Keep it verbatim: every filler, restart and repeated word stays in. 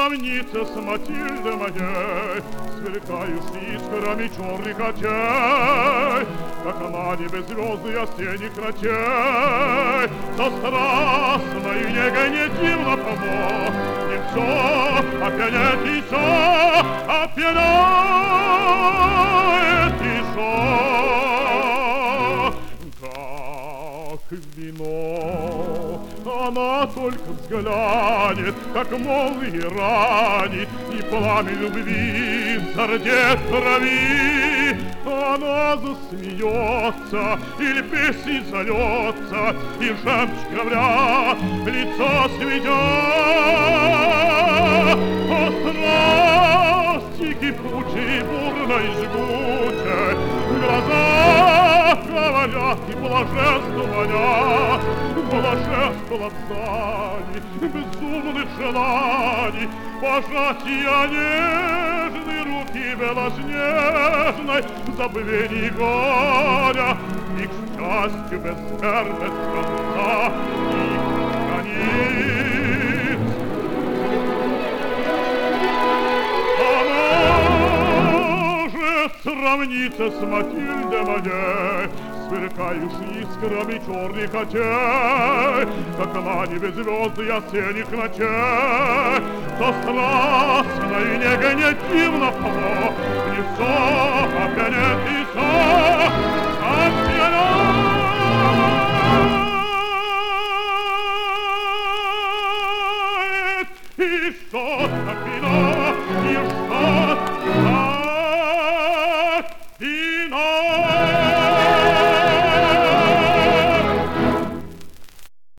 сравнится с Матильдой моей, сверкающей искрами черных очей, как на небе звезды осенних ночей, со страстной негой не дивно помог, не все, опьяняет еще, опьяняет еще, как вино. Она только взглянет, как молнии ранит, и пламя любви зардет крови. Она засмеется, или песней зальется, и жемчуг говоря, лицо сведет. О, страсти кипучей, бурной, жгучей, глаза говорят и блаженство манят, блаженство лапсаний, безумных желаний, пожатия нежной руки белоснежной, забвений горя, и к счастью безмерность конца их границ. Она же сравнится с Матильдой моей, сверкающий искрами черных очей, как на небе звезды осенних ночей, то страстной негой не дивно помог, лицо опять и все.